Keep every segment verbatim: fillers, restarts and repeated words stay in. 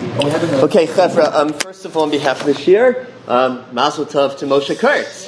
Okay, Chevra, um, first of all, on behalf of the Shir, um, Mazel Tov to Moshe Kurtz.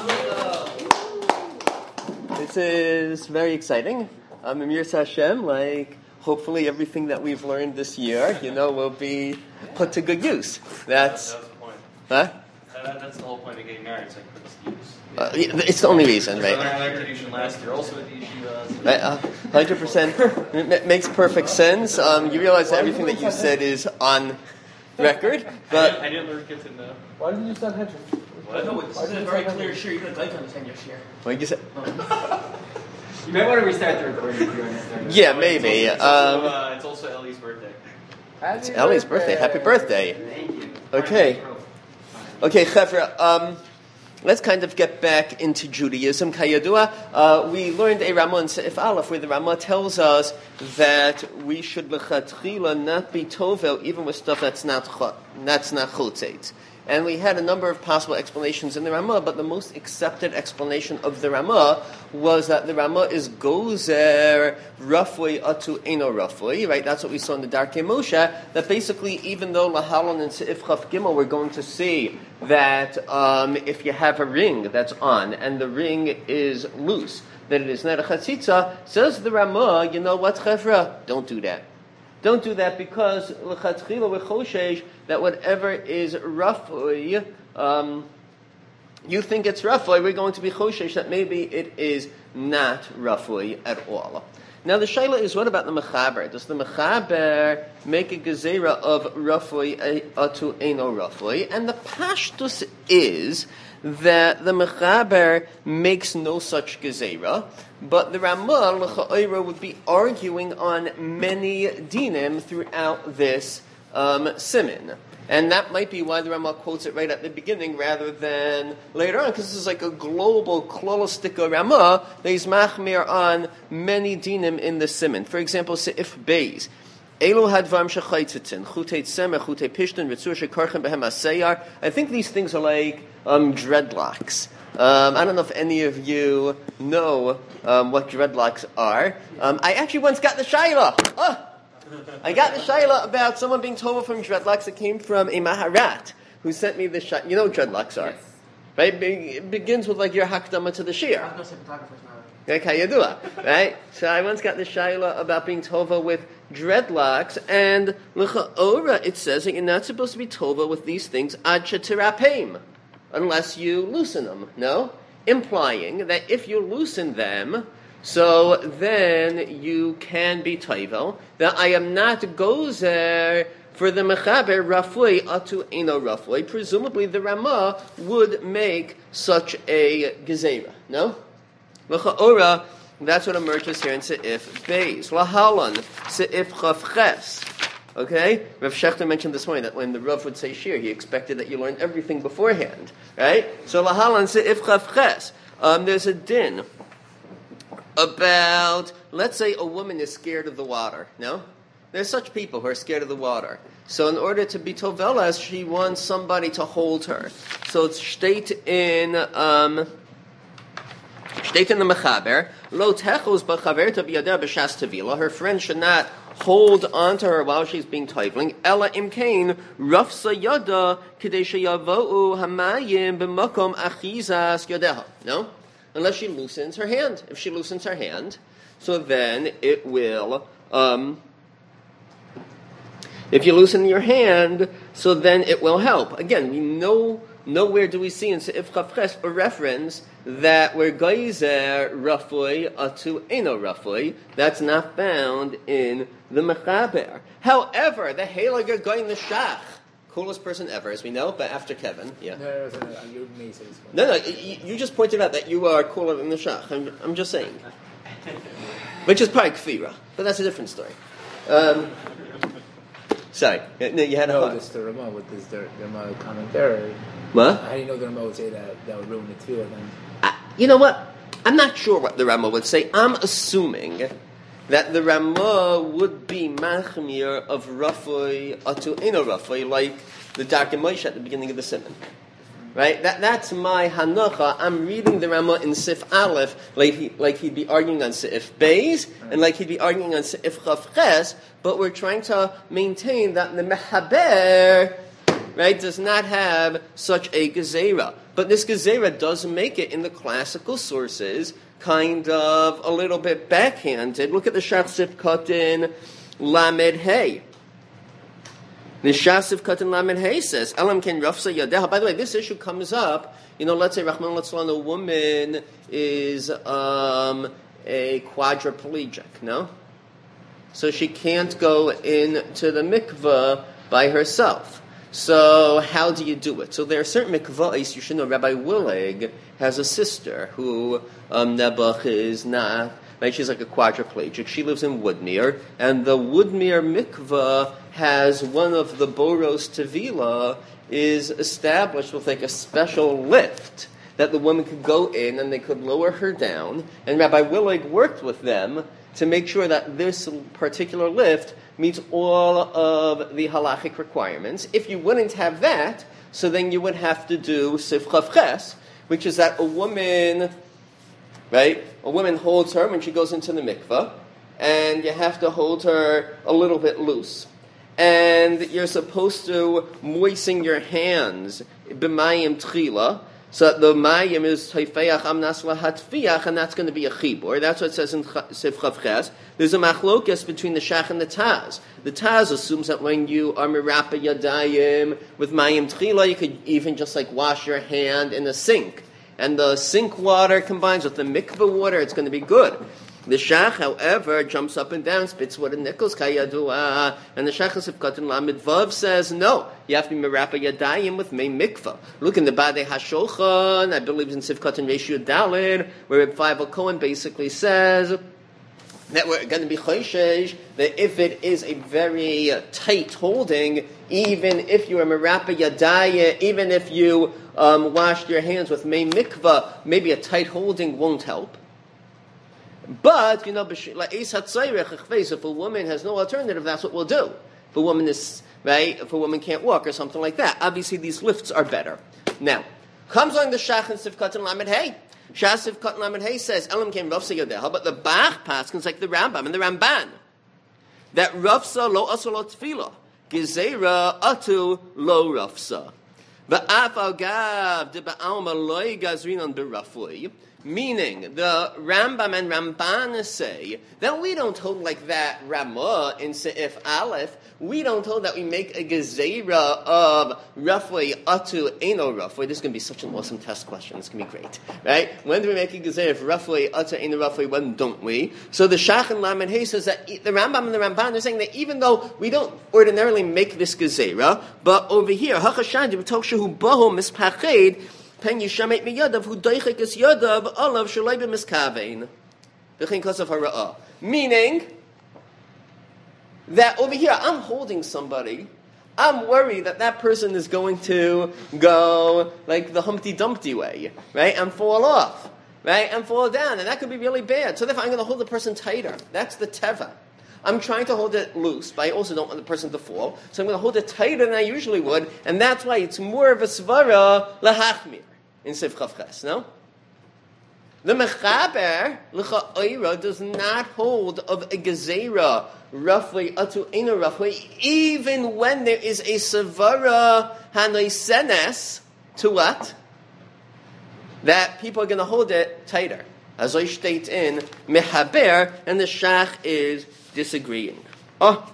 This is very exciting. Um, Emir Hashem, like, hopefully everything that we've learned this year, you know, will be put to good use. That's, that's the point. Huh? That, that's the whole point of getting married, it's like put to use. Uh, it's the only reason, right? I learned tradition last year, also at the yeshiva. Right, uh, one hundred percent. It makes perfect sense. Um, you realize that everything that you said is on record, but I didn't learn kids in the. Why did you start hedging? What? No, this is a very clear share. You could like on the ten-year share. what did you say? You may want to restart the recording if you understand. Yeah, maybe. It's also, Um, uh, it's also Ellie's birthday. it's Ellie's birthday. Happy birthday. Thank you. Okay. Okay, Chevra, um, let's kind of get back into Judaism. Kayadua, uh, we learned a Ramah in Seif Aleph where the Ramah tells us that we should lechatchila not be tovel even with stuff that's not ch- that's not chotzeit. And we had a number of possible explanations in the Ramah, but the most accepted explanation of the Ramah was that the Ramah is gozer rafui atu eno rafui, right? That's what we saw in the Darkei Moshe, that basically even though Lahalon and Seif Chaf Gimel we're going to see that um, if you have a ring that's on and the ring is loose, that it is not a chatzitza, says the Ramah, you know what, Chevra? Don't do that. Don't do that because l'chatchila v'choshesh that whatever is rafui, um, you think it's rafui, we're going to be choshesh that maybe it is not rafui at all. Now the shaila is, what about the mechaber? Does the mechaber make a gezerah of rafui atu eno rafui? And the pashtus is that the mechaber makes no such gezerah, but the Ramah l'cha'ira would be arguing on many dinim throughout this um, siman. And that might be why the Ramah quotes it right at the beginning rather than later on, because this is like a global klolistika Ramah that is machmir on many dinim in the siman. For example, Seif Beis. Elo hadvam shechaytzitin, chutei tzemech, chutei pishtin, ritzur shekarchem behem aseyar. I think these things are like um, dreadlocks. Um, I don't know if any of you know um, what dreadlocks are. Um, I actually once got the shayla. Oh, I got the shayla about someone being told from dreadlocks. It came from a maharat who sent me the shayla. You know what dreadlocks are? Yes. Right? It begins with like your hakdama to the shir. I'm not a photographer now. Okay, you do it, right? So I once got the shayla about being tova with dreadlocks, and l'cha'ora it says that you're not supposed to be tova with these things ad shetirapim, unless you loosen them. No? Implying that if you loosen them, so then you can be tovel, that I am not gozer for the mechaber rafui atu eno rafui. Presumably the Ramah would make such a gezerah. No? L'cha'ora, that's what emerges here in Seif Beis. Lahalon, Seif Chaf Ches. Okay? Rav Shechter mentioned this morning that when the Rav would say shir, he expected that you learn everything beforehand. Right? So Lahalon, Seif Chaf Ches. Um, there's a din about, let's say a woman is scared of the water. No? There's such people who are scared of the water. So in order to be tovelas, she wants somebody to hold her. So it's state in... Um, State in the Mechaber, Lo techos b'chaverta b'yadeh b'shas tevila. Her friend should not hold onto her while she's being toveling. Ella imkain rafsa yada k'dei sheyavo'u hamayim b'makom achizas yadeha. No? Unless she loosens her hand. If she loosens her hand, so then it will... Um, if you loosen your hand, so then it will help. Again, we know... Nowhere do we see in Seif Chaf Ches a reference that we're geyser rafui atu eno rafui. That's not found in the Mechaber. However, the Heilige Goyin the Shach, coolest person ever, as we know, but after Kevin, yeah. No, no, no, you may say this one. No, no, you, you just pointed out that you are cooler than the Shach. I'm, I'm just saying, which is probably kfira, but that's a different story. Um, sorry, no, you had a no, thought. this the Ramah with this the Ramah commentary. What? How do you know the Ramah would say that that would ruin the tefillah then? I, you know what? I'm not sure what the Ramah would say. I'm assuming that the Ramah would be machmir of rafui atu eno rafui, like the Darkei Moshe at the beginning of the siman. Right? That, that's my Hanukkah. I'm reading the Ramah in Sif Aleph like, he, like he'd be arguing on Sif Beis and like he'd be arguing on Sif Chav Ches, but we're trying to maintain that the Mechaber, right, does not have such a Gezerah. But this Gezerah does make it in the classical sources kind of a little bit backhanded. Look at the Shach Sif Katan Lamed Hey. The Shasif Katan Lamed Hey says, Elam Ken Rafsa Yadeha. By the way, this issue comes up, you know, let's say Rahman Latzlan, a woman is um, a quadriplegic, no? So she can't go into the mikveh by herself. So how do you do it? So there are certain mikvahs, you should know, Rabbi Willig has a sister who um, Nebuch is not, right? She's like a quadriplegic. She lives in Woodmere, and the Woodmere mikveh has one of the Boros Tevila is established with like a special lift that the woman could go in and they could lower her down. And Rabbi Willig worked with them to make sure that this particular lift meets all of the halachic requirements. If you wouldn't have that, so then you would have to do Sif Chav Ches, which is that a woman, right, a woman holds her when she goes into the mikveh, and you have to hold her a little bit loose. And you're supposed to moisten your hands b'mayim tchila, so that the mayim is teifeach amnas lahatfiach, and that's going to be a chibur. That's what it says in Sif Chav Ches. There's a machlokes between the Shach and the Taz. The Taz assumes that when you are mirapa yadayim with mayim tchila, you could even just like wash your hand in the sink, and the sink water combines with the mikveh water, it's going to be good. The Shach, however, jumps up and down, spits what a nickels kayadua, and the Shach of Katan Lamed Vav says, no, you have to be merapa yadayim with mei mikvah. Look in the Badei HaShulchan, I believe in Sif Katan Reshu Dalid, where Reb Feivel Cohen basically says that we're going to be choishesh, that if it is a very uh, tight holding, even if you are merapa yadayim, even if you um, washed your hands with mei mikvah, maybe a tight holding won't help. But, you know, if a woman has no alternative, that's what we'll do. If a woman is, right, if a woman can't walk or something like that, obviously these lifts are better. Now, comes along the Shach and Sif Katan Lamed Hey. Shach Sif Katan Lamed Hey says, Elam came Rafsa Yodeha, but the Bach paskins like the Rambam and the Ramban. That Rafsa lo asa lo tefillah, Gezerah atu lo Rafsa. V'af al gav de ba'alma loy gazrin on berafui. Meaning, the Rambam and Ramban say that we don't hold like that Ramah in Seif Aleph. We don't hold that we make a gezerah of roughly atu eno roughly. This is going to be such an awesome test question. It's going to be great, right? When do we make a gezerah of roughly atu eno roughly? When don't we? So the Shach and Lamed Hey says that the Rambam and the Ramban are saying that even though we don't ordinarily make this gezerah, but over here, hachashad b'toshahu bahu mispached. Pen yishamet miyadav hu doichek es yadav olav shalai b'miskavein v'chein kosav hara'ah. Meaning that over here I'm holding somebody. I'm worried that that person is going to go like the Humpty Dumpty way, right, and fall off, right, and fall down, and that could be really bad. So therefore I'm going to hold the person tighter. That's the teva. I'm trying to hold it loose, but I also don't want the person to fall. So I'm going to hold it tighter than I usually would, and that's why it's more of a svara lahachmir in Sif Chav Ches, no? The Mechaber, l'cha'oira, does not hold of a gezerah, roughly, atu ena roughly, even when there is a svara hanoisenes, to what? That people are going to hold it tighter. As I state in Mechaber, and the Shach is disagreeing. Oh,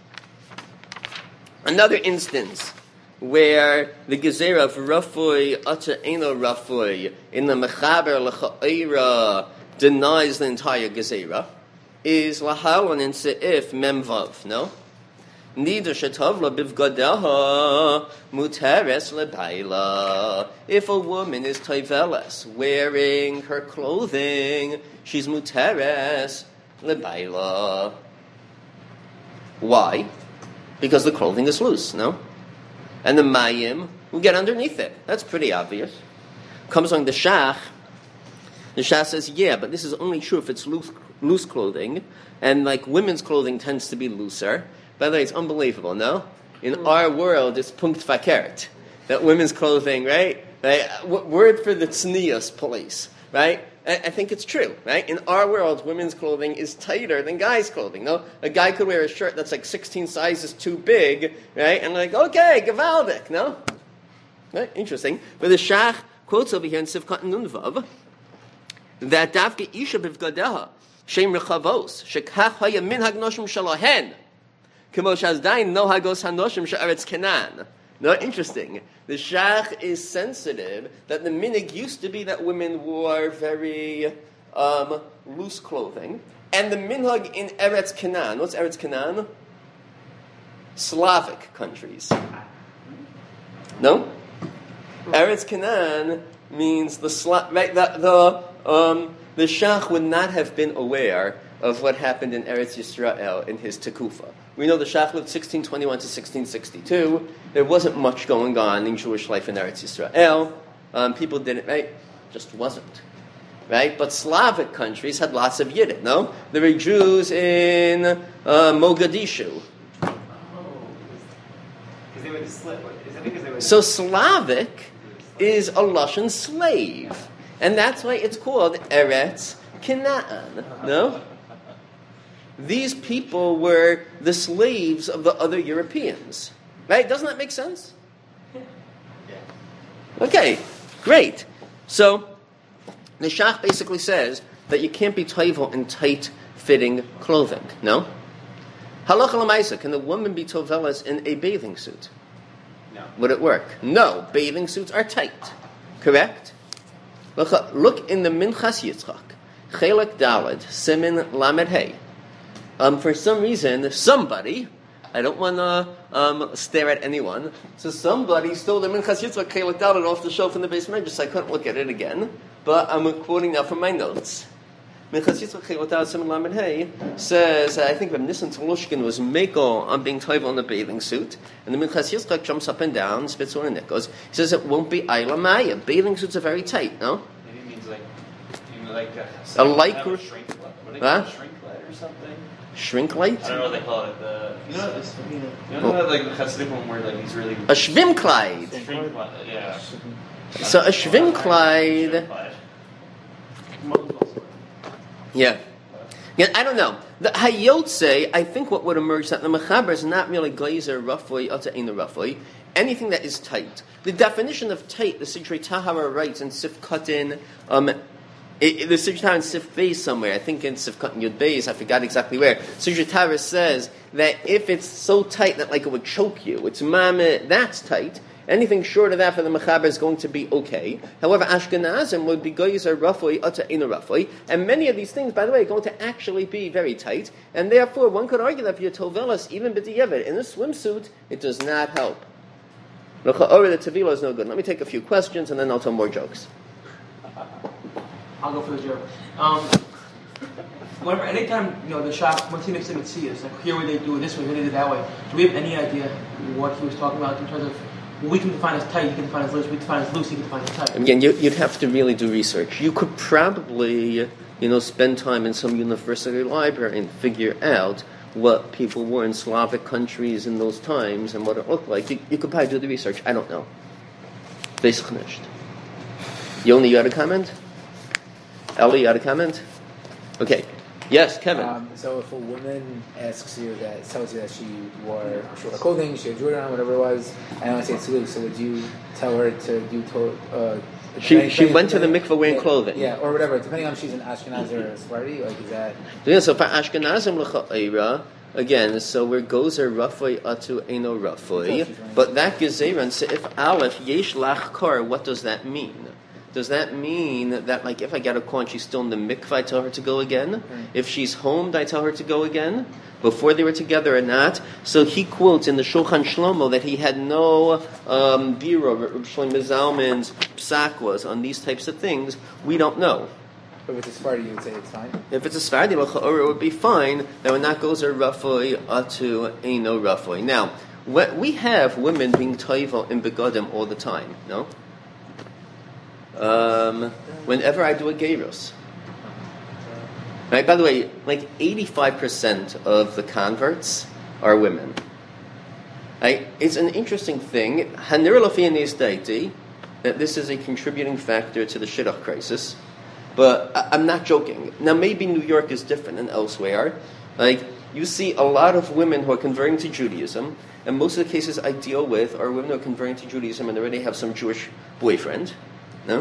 another instance where the gezerah of Rafui Ata Eno Rafui in the Mechaber L'cha'ira denies the entire gezerah is Lahalon in Seif Memvav, no? Nida Shetavla Bivgadeha Muteres Lebaila. If a woman is Taiveles, wearing her clothing, she's Muteres Lebaila. Why? Because the clothing is loose, no? And the mayim will get underneath it. That's pretty obvious. Comes along the Shach. The Shach says, yeah, but this is only true if it's loose, loose clothing. And like women's clothing tends to be looser. By the way, it's unbelievable, no? In mm. our world, it's punkt fakert. That women's clothing, right? right? W- word for the tznius police, right? I, I think it's true, right? In our world, women's clothing is tighter than guys' clothing, no? A guy could wear a shirt that's like sixteen sizes too big, right? And like, okay, gewaldig, no? Right? Interesting. But the Shach quotes over here in Sivkat Nunvav that Davke Isha bivgadeha shem rechavos shekach haya min hagnoshim shalahen kemo shazdain no hagos hanoshim she'aretz Kenan. No, interesting. The Shach is sensitive that the minig used to be that women wore very um, loose clothing, and the minhag in Eretz Canaan. What's Eretz Canaan? Slavic countries. No, Eretz Canaan means the Sla- right. The the, um, the Shach would not have been aware of what happened in Eretz Yisrael in his Tekufa. We know the Shach lived sixteen twenty-one to sixteen sixty-two. There wasn't much going on in Jewish life in Eretz Yisrael. Um, people didn't, right? Just wasn't. Right? But Slavic countries had lots of Yidden, no? There were Jews in uh, Mogadishu. Oh. Because they were the slave. Is that because they were So Slavic is a Lashon slave. And that's why it's called Eretz Canaan, no? These people were the slaves of the other Europeans. Right? Doesn't that make sense? Okay, great. So, the Shach basically says that you can't be toivel in tight-fitting clothing. No? Halacha l'maisa, can the woman be tovelas in a bathing suit? No. Would it work? No. Bathing suits are tight. Correct? Look, look in the Minchas Yitzchak. Chelek Daled, Simin Lamed Hey. Um, for some reason, somebody, I don't want to um, stare at anyone, so somebody stole the Minchas Yitzchak Chelek Daled off the shelf in the basement, just I couldn't look at it again, but I'm quoting now from my notes. Minchas Yitzchak Chelek Daled Simin Lamed Hey says, I think Reb Nissen Tolushkin was meko on being toivel in the bathing suit, and the Minchas Yitzchak jumps up and down, spits on and it goes. He says it won't be Ayla Maya. Bathing suits are very tight, no? Maybe it means like, you know, like a, A light have a group- shrink, what do they Huh? call it? Shrink light or something? Shrink light? I don't know what they call it. The, you know, this, you know, Oh. like the Chassidim where like he's really A Schwimmkleid. shrink light, yeah. So a Schwimmkleid. Shrink light. Yeah. Yeah, I don't know. The Hayotze, I think what would emerge that the Mechaber is not really glazer roughly or to roughly. Anything that is tight. The definition of tight, the Sidrei Tahara writes in Sif Katin, um, it, it, the Sidrei Tahara in Sif Beis somewhere, I think in Sif Katin Yud Beis, I forgot exactly where. Sidrei Tahara says that if it's so tight that like it would choke you, it's mame, that's tight. Anything short of that for the Mechaber is going to be okay. However, Ashkenazim would be goyzer roughly, uta ina roughly, and many of these things, by the way, are going to actually be very tight, and therefore one could argue that for your tovelas, even b'di'evet, in a swimsuit, it does not help. L'cha'orah, the tevila is no good. Let me take a few questions, and then I'll tell more jokes. I'll go for the joke. Um, whenever, anytime, you know, the shop, once he makes them see us, like, here where they do it this way, here they do it that way, do we have any idea what he was talking about in terms of, well, we can define as tight, he can define as loose, we define as loose, he can define as tight? Again, you, you'd have to really do research. You could probably, you know, spend time in some university library and figure out what people wore in Slavic countries in those times and what it looked like. You, you could probably do the research. I don't know. Basically finished. Yoni, you had a comment? Ellie, you had a comment? Okay. Yes, Kevin. Um, so if a woman asks you that, tells you that she wore shorter clothing, she had jewelry on, whatever it was, I don't want to say it's loose, so would you tell her to do to, uh, She depending- she went to the depending- mikveh wearing yeah, clothing. Yeah, or whatever, depending on if she's an Ashkenaz or a Sephardi, like is that... Yeah, so for Ashkenazim l'cha'ira, again, so we're gozer rafoi atu eno rafoi, but that gezeran, so if aleph yesh lach kar, what does that mean? Does that mean that, like, if I get a call and she's still in the mikveh, I tell her to go again? Mm. If she's home, do I tell her to go again? Before they were together or not? So he quotes in the Shulchan Shlomo that he had no um, bureau, Reb Shlomo Zalman's psak was on these types of things. We don't know. But with a Sephardi, you would say it's fine? If it's a Sephardi l'cha'ora, it would be fine. That would not gozer rafoi atu eno rafoi. Now, what, we have women being toivel in begodim all the time, no? Um, whenever I do a gerus. Right? By the way, like eighty-five percent of the converts are women. Right? It's an interesting thing. Hanir lofianis daiti, that this is a contributing factor to the shidduch crisis. But I- I'm not joking. Now, maybe New York is different than elsewhere. Like, you see a lot of women who are converting to Judaism, and most of the cases I deal with are women who are converting to Judaism and already have some Jewish boyfriend. No?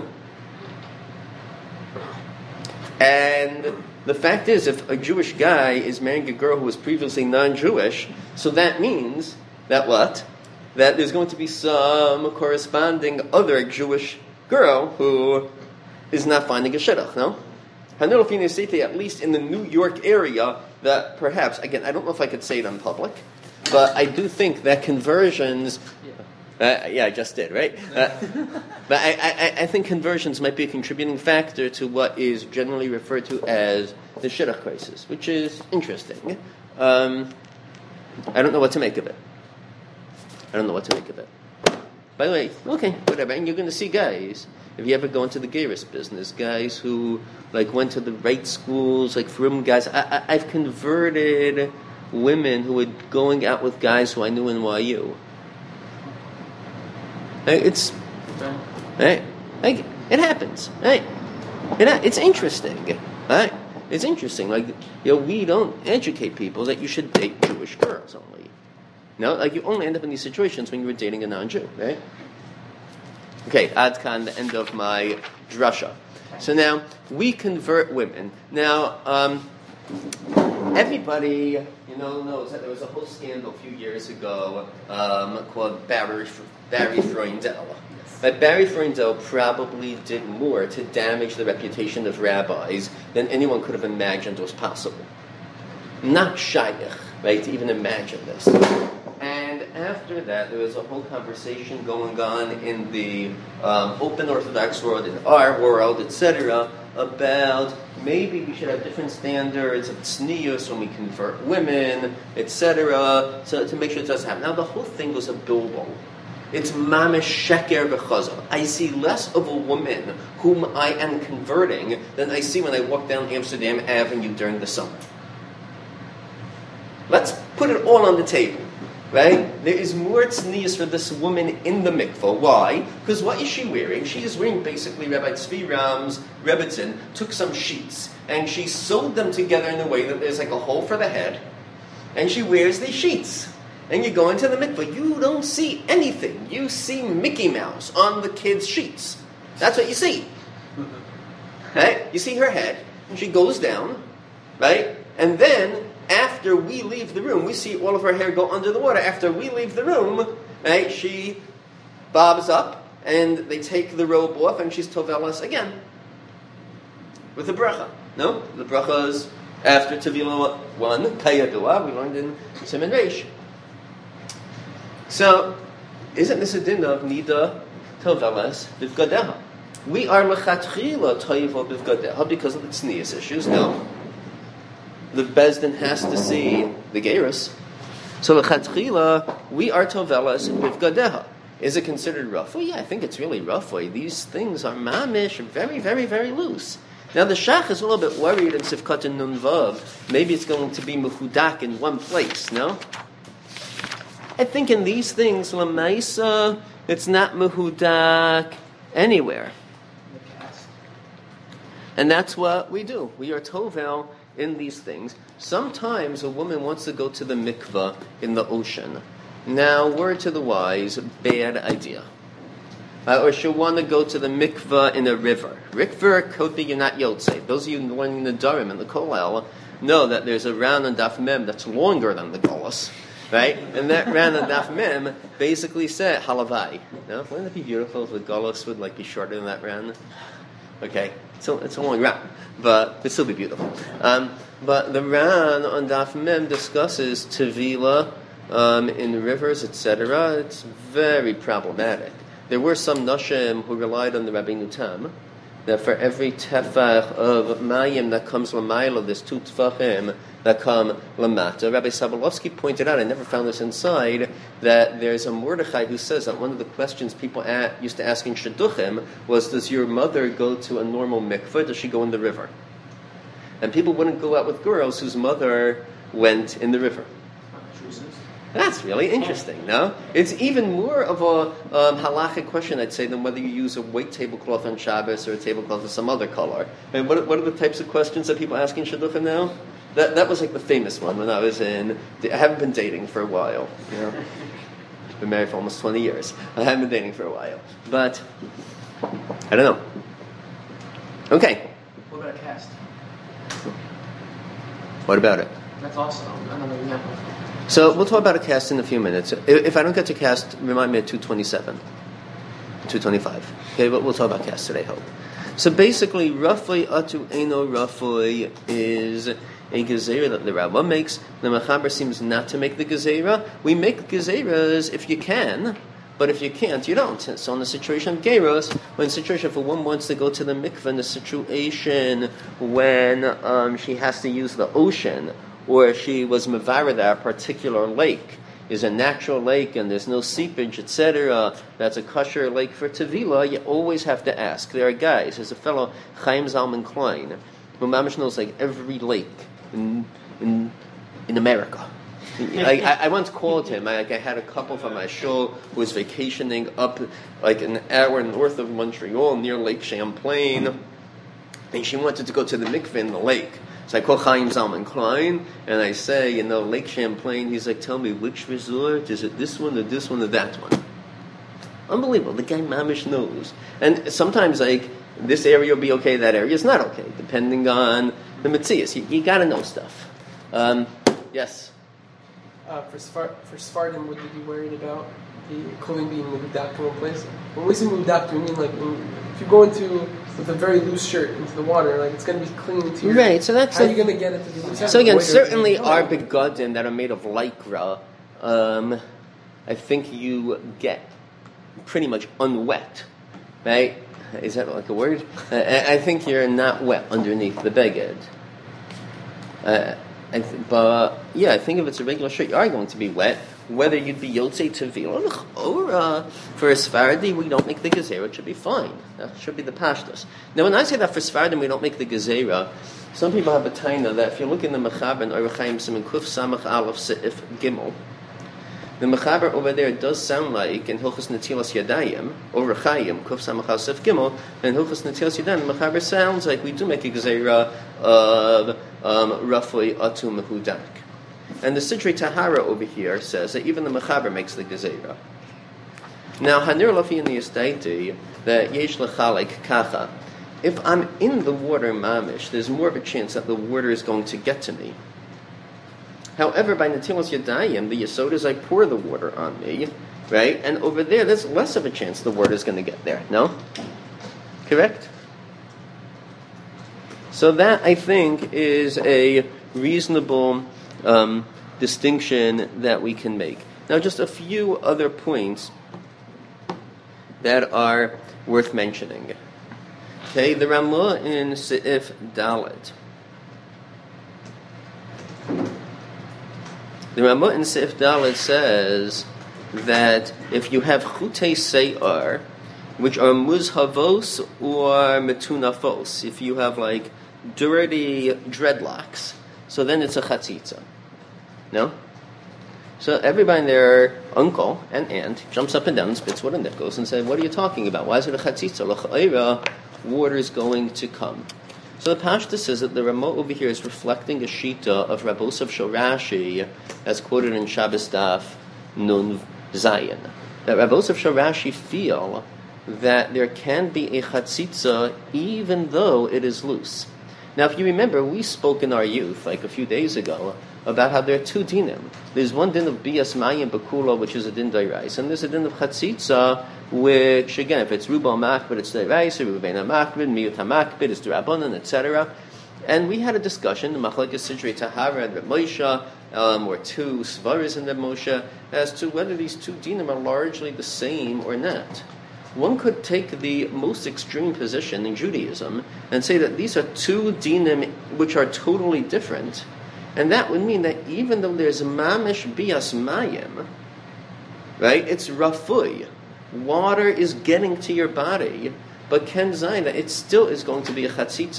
And the fact is, if a Jewish guy is marrying a girl who was previously non-Jewish, so that means that what? That there's going to be some corresponding other Jewish girl who is not finding a shidduch, no? Hanilafina Sete, at least in the New York area, that perhaps, again, I don't know if I could say it in public, but I do think that conversions, uh, yeah, I just did, right? Uh, but I, I, I think conversions might be a contributing factor to what is generally referred to as the shidduch crisis, which is interesting. Um, I don't know what to make of it. I don't know what to make of it. By the way, okay, whatever, and you're going to see guys, if you ever go into the Geirus business, guys who like went to the right schools, like frum guys. I, I, I've converted women who were going out with guys who I knew in Y U. It's, right? Like, it happens, right? It, it's interesting, right? It's interesting. Like, you know, we don't educate people that you should date Jewish girls only. No, like you only end up in these situations when you were dating a non-Jew, right? Okay, Ad Khan, the end of my drasha. So now, we convert women. Now, um, everybody, you know, knows that there was a whole scandal a few years ago um, called Barry, Barry Freundel. But Barry Freundel probably did more to damage the reputation of rabbis than anyone could have imagined was possible. Not shaykh, right, to even imagine this. And after that, there was a whole conversation going on in the um, open Orthodox world, in our world, et cetera, about maybe we should have different standards of tznius when we convert women, et cetera, so to make sure it doesn't happen. Now, the whole thing was a bilbo. It's mamish sheker v'chazal. I see less of a woman whom I am converting than I see when I walk down Amsterdam Avenue during the summer. Let's put it all on the table. Right? There is more tznius for this woman in the mikvah. Why? Because what is she wearing? She is wearing basically Rabbi Tzvi Ram's Rebbitzin took some sheets and she sewed them together in a way that there's like a hole for the head, and she wears these sheets. And you go into the mikvah, you don't see anything. You see Mickey Mouse on the kids' sheets. That's what you see. Right? You see her head, and she goes down, right? And then after we leave the room, we see all of her hair go under the water. After we leave the room, right, she bobs up, and they take the robe off, and she's tovelas again. With the bracha. No? The bracha is after Tevila one, Kayadua, we learned in Siman Reish. So, isn't this a din of Nida tovelas bivgadeha? We are lechatchila toivo bivgadeha because of the tznius issues. No. The Bezdin has to see the Geirus. So l'chatchila, we are tovelas bivgadeha. Is it considered rough? Well, yeah, I think it's really rough. These things are mamish, very, very, very loose. Now the Shach is a little bit worried in Sifkat and Nun Vav. Maybe it's going to be mechudak in one place, no? I think in these things, l'maisa, it's not mechudak anywhere. And that's what we do. We are tovel in these things. Sometimes a woman wants to go to the mikvah in the ocean. Now, word to the wise, bad idea. Uh, or she'll want to go to the mikvah in a river. River, koti, you're not yotzei. Those of you learning the Darim and the Kolel know that there's a round on Daf Mem that's longer than the Golos. Right? And that round on Daf Mem basically said halavai. No? Wouldn't it be beautiful if the Golos would like be shorter than that round? Okay, so it's a long round, but it'd still be beautiful. Um, but the Ran on Daf Mem discusses Tevila um, in rivers, et cetera. It's very problematic. There were some Nashim who relied on the Rabbeinu Tam, that for every tefach of mayim that comes l'mayla, there's two tefachim that come lamata. Rabbi Sabalovsky pointed out, I never found this inside, that there's a Mordechai who says that one of the questions people at, used to ask in Shidduchim was, does your mother go to a normal mikveh? Does she go in the river? And people wouldn't go out with girls whose mother went in the river. That's really interesting, no? It's even more of a um, halachic question, I'd say, than whether you use a white tablecloth on Shabbos or a tablecloth of some other color. I mean, what, what are the types of questions that people ask in Shidduchim now? That that was like the famous one when I was in... I haven't been dating for a while, you know? I've been married for almost twenty years. I haven't been dating for a while. But, I don't know. Okay. What about a cast? What about it? That's awesome. Another example. So we'll talk about a cast in a few minutes. If, if I don't get to cast, remind me at two twenty-seven, two twenty-five. Okay, but we'll talk about cast today, hope. So basically, roughly, atu eno roughly is a gezerah that the Rambam makes. The Mechaber seems not to make the gezerah. We make gezerahs if you can, but if you can't, you don't. So in the situation of geros, when the situation if a woman wants to go to the mikveh, in the situation when um, she has to use the ocean, or she was mevara that a particular lake is a natural lake and there's no seepage, et cetera, that's a kosher lake for Tevila, you always have to ask. There are guys, there's a fellow, Chaim Zalman Klein, who mamish knows like every lake in in, in America. I, I, I once called him. I, like, I had a couple from my show who was vacationing up like an hour north of Montreal near Lake Champlain, and she wanted to go to the mikveh in the lake. So I call Chaim Zalman Klein, and I say, you know, Lake Champlain. He's like, tell me, which resort? Is it this one or this one or that one? Unbelievable. The guy mamish knows. And sometimes, like, this area will be okay, that area is not okay, depending on the metzias. You, you got to know stuff. Um, yes? Uh, for Sfar- for Sephardim, would you be worried about the clothing being moved out to one place? When we say moved out, do we mean like in, if you go into with a very loose shirt into the water, like it's going to be clinging to your... Right, so that's... How are you going to get it to the loose? So again, certainly our begadim that are made of lycra, um, I think you get pretty much unwet, right? Is that like a word? I, I think you're not wet underneath the beged. Uh, I th- but yeah, I think if it's a regular shirt, you are going to be wet. Whether you'd be yotzei tevila or uh, for a Sephardi, we don't make the gezerah, it should be fine. That should be the pashtus. Now, when I say that for Sephardim we don't make the gezerah, some people have a taina that if you look in the Mechaber and Orach Chaim Siman Kuf Samach Aleph Seif Gimel, the Mechaber over there does sound like in Hilchos Netilas Yadayim, Orach Chaim Kuf Samach Aleph Seif Gimel, and Hilchos Netilas Yadayim, the Mechaber sounds like we do make a gezerah of um, roughly atu mehudak. And the Sidrei Tahara over here says that even the Mechaber makes the gezerah. Now, Hanir Lafi in the Estaiti, that Yesh Lechalek Kacha, if I'm in the water mamish, there's more of a chance that the water is going to get to me. However, by Netilas Yadayim, the Yesod is I pour the water on me, right? And over there, there's less of a chance the water is going to get there. No? Correct? So that, I think, is a reasonable um, distinction that we can make. Now, just a few other points that are worth mentioning. Okay, the Ramah in Seif Dalet. The Ramah in Seif Dalet says that if you have chutei sei'ar, which are muzhavos or metunafos, if you have like dirty dreadlocks, so then it's a chatzitza. No? So everybody and their uncle and aunt jumps up and down and spits water and goes and says, what are you talking about? Why is it a chatzitza? L'cha'ira, water is going to come. So the Pashta says that the Ramah over here is reflecting a shita of Rabosov Shorashi, as quoted in Shabbos Daf Nun Zayin. That Rabosov Shorashi feel that there can be a chatzitza even though it is loose. Now, if you remember, we spoke in our youth, like a few days ago, about how there are two dinim. There's one din of bias mayim bakula, which is a din dairais, and there's a din of chatzitza, which, again, if it's ruba makbid, it's dairais, or rubeina makbid, miyut hamakbid, it's derabanan, et cetera. And we had a discussion, the machlekes Sidrei Tahara and Reb Moshe, um, or two svaris in Reb Moshe, as to whether these two dinim are largely the same or not. One could take the most extreme position in Judaism and say that these are two dinim which are totally different, and that would mean that even though there's mamish bias mayim, right, it's rafui, water is getting to your body, but ken zayin that it still is going to be a chatzitza.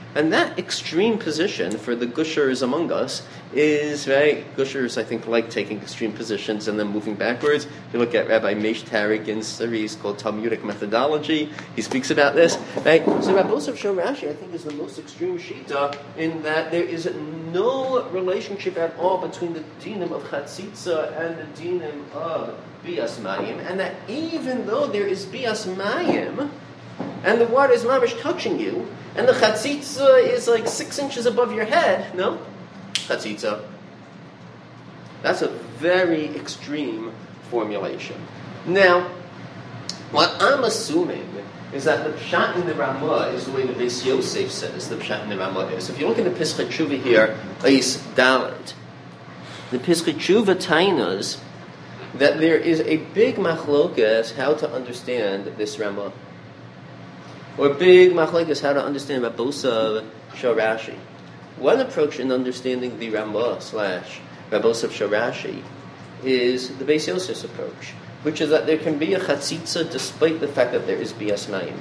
And that extreme position for the gushers among us is, right, gushers, I think, like taking extreme positions and then moving backwards. If you look at Rabbi Meish Tarragin's series called Talmudic Methodology, he speaks about this, right? So Rabbi Yosef Shor Rashi, I think, is the most extreme shita in that there is no relationship at all between the dinim of chatzitza and the dinim of bias mayim, and that even though there is bias mayim, and the water is mamish touching you, and the chatzitza is like six inches above your head, no? Chatzitza. That's a very extreme formulation. Now, what I'm assuming is that the pshat in the Ramah is the way the Beis Yosef says the pshat in the Ramah is. If you look at the Pischei Tshuva here, Eis Dalet, the Pischei Tshuva tainas that there is a big machlokas how to understand this Ramah. Or big machlekes how to understand Rabbi Yosef Shor Rashi. One approach in understanding the Ramah slash Rabbi Yosef Shor Rashi is the Beis Yosef's approach, which is that there can be a chatzitza despite the fact that there is bias mayim.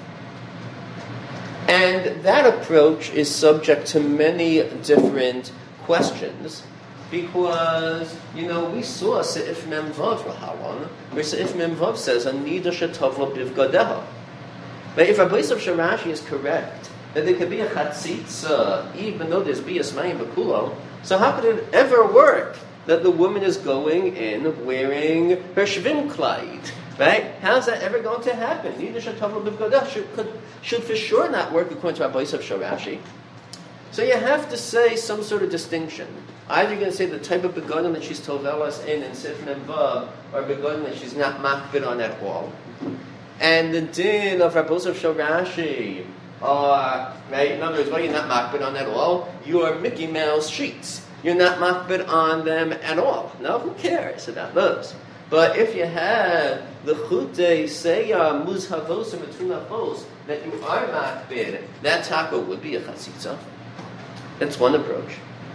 And that approach is subject to many different questions, because, you know, we saw Seif Mem Vav Lahawan, where Seif Mem Vav says, Anida shetavla bivgadeha. But if Rabbi Yosef Shor Rashi is correct, that there could be a chatzitza, even though there's bias mayim b'kulo, so how could it ever work that the woman is going in wearing her shvim kleid, right? How's that ever going to happen? Neither should should, could, should for sure not work according to Rabbi Yosef Shor Rashi. So you have to say some sort of distinction. Either you're going to say the type of begonim that she's tovelas in and Sif Mem Vav, or begonim that she's not makbid on at all. And the din of Rabbi Yosef Shor Rashi are, right, in other words, well, you're not makbid on at all, you are Mickey Mouse sheets. You're not makbid on them at all. No, who cares about those? But if you have the chute seya muzhavos and metunafos that you are makbid, that taco would be a chatzitza. That's one approach.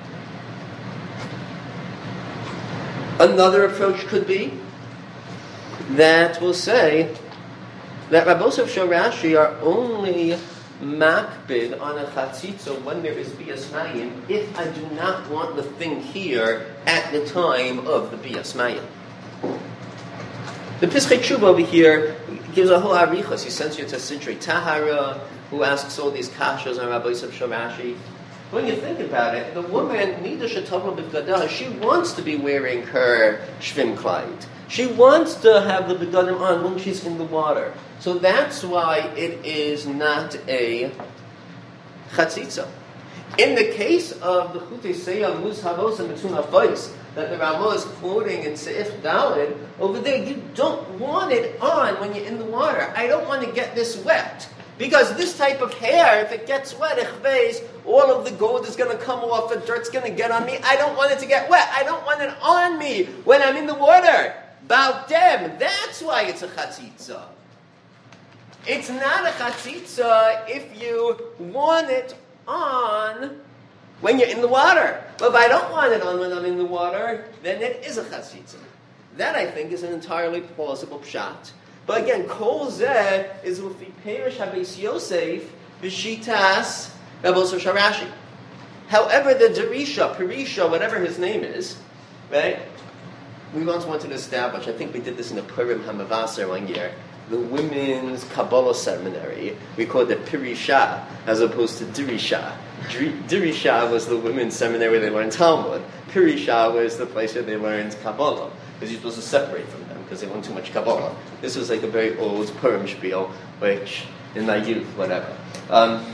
Another approach could be that we'll say that Rabbi Yosef Shor Rashi are only makbid on a chatzitza when there is bias mayim if I do not want the thing here at the time of the bias mayim. The Pischei Tshuva over here gives a whole arichos. He sends you to Sidrei Tahara, who asks all these kashas on Rabbi Yosef Shor Rashi. When you think about it, the woman, Nida Shetavla B'Gadah, she wants to be wearing her shvim kleid. She wants to have the begadim on when she's in the water. So that's why it is not a chatzitza. In the case of the Chutei Seya Muzhavos and Metuna Fais that the Ramah is quoting in Seif Daled, over there you don't want it on when you're in the water. I don't want to get this wet. Because this type of hair, if it gets wet, all of the gold is going to come off, the dirt's going to get on me. I don't want it to get wet. I don't want it on me when I'm in the water. About them, that's why it's a chatzitza. It's not a chatzitza if you want it on when you're in the water. But if I don't want it on when I'm in the water, then it is a chatzitza. That, I think, is an entirely plausible pshat. But again, kol zeh is with the Perish HaBeis Yosef, Vishitas, Rabbi Yosef Shor Rashi. However, the Derisha, Perisha, whatever his name is, right? We once wanted to establish, I think we did this in the Purim HaMavaser one year, the women's Kabbalah seminary. We called it Pirisha, as opposed to Dirisha. Dirisha was the women's seminary where they learned Talmud. Pirisha was the place where they learned Kabbalah, because you're supposed to separate from them, because they learned too much Kabbalah. This was like a very old Purim spiel, which, in my youth, whatever. Um,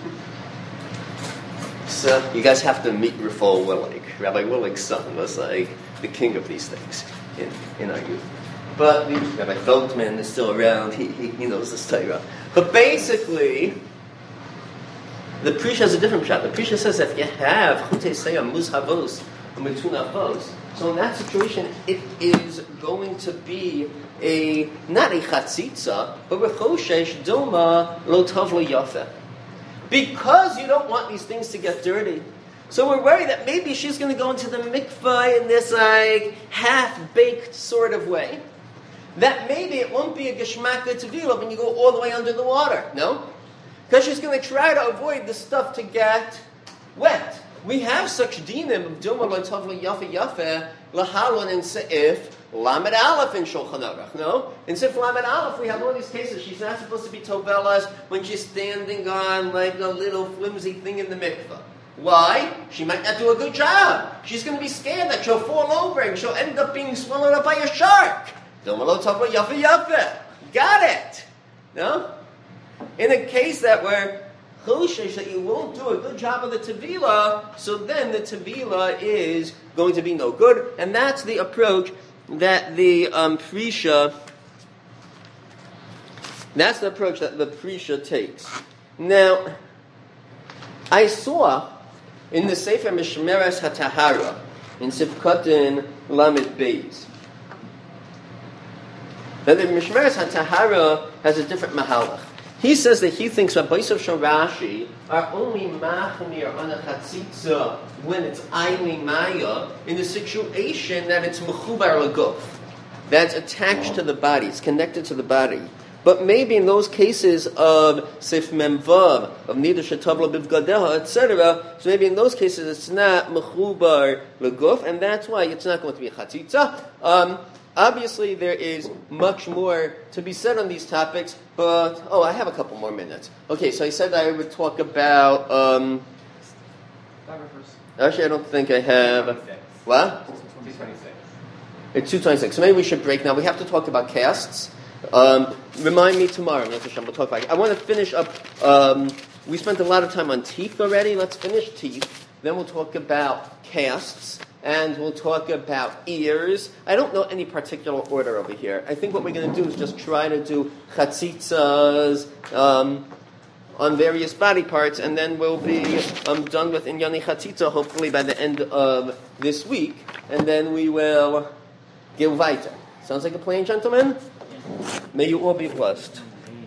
so, you guys have to meet Rafal Willig. Rabbi Willig's son was like the king of these things in, in our youth. But the, Rabbi Feldman is still around. He, he, he knows this Torah. But basically, the Prisha has a different shot. The Prisha says that if you have Chutei Seya Muzhavos and Metuna Fos, so in that situation, it is going to be a, not a chatzitza, but Rechoshesh Doma Lo Tov Lo Yafeh. Because you don't want these things to get dirty. So we're worried that maybe she's going to go into the mikvah in this like half-baked sort of way. That maybe it won't be a geshmak tevilah when you go all the way under the water. No? Because she's going to try to avoid the stuff to get wet. We have such dinim of Duma L'Tovla Yafe Yafe Lahalon in Seif Lamed Aleph in Shulchan Aruch. No? In Seif Lamed Aleph we have all these cases. She's not supposed to be Tovelas when she's standing on like a little flimsy thing in the mikveh. Why? She might not do a good job. She's going to be scared that she'll fall over and she'll end up being swallowed up by a shark. Duma L'Tovla Yafe Yafe. Got it. No? In a case that where Choshesh that you won't do a good job of the Tevila, so then the Tevila is going to be no good, and that's the approach that the um, Prisha, that's the approach that the Prisha takes. Now, I saw in the Sefer Mishmeres HaTahara, in Sifkatin Lamed Beis, that the Mishmeres HaTahara has a different mahalach. He says that he thinks Rabbi Yosef Shel Rashi are only machmir on a chatzitza when it's ayli maya in the situation that it's mechubar laguf, that's attached to the body, it's connected to the body. But maybe in those cases of sif memvav, of nidar shetabla bivgadeha, et cetera, so maybe in those cases it's not mechubar laguf, and that's why it's not going to be a chatzitza. Um, Obviously, there is much more to be said on these topics, but, oh, I have a couple more minutes. Okay, so I said I would talk about, um, actually, I don't think I have, what? two twenty-six. It's two twenty-six, so maybe we should break now. We have to talk about casts. Um, remind me tomorrow, we'll talk about it. I want to finish up, um, we spent a lot of time on teeth already. Let's finish teeth. Then we'll talk about casts. And we'll talk about ears. I don't know any particular order over here. I think what we're going to do is just try to do chatzitzas um, on various body parts, and then we'll be um, done with Inyani Chatzitza, hopefully by the end of this week. And then we will give weiter. Sounds like a plan, gentlemen? May you all be blessed.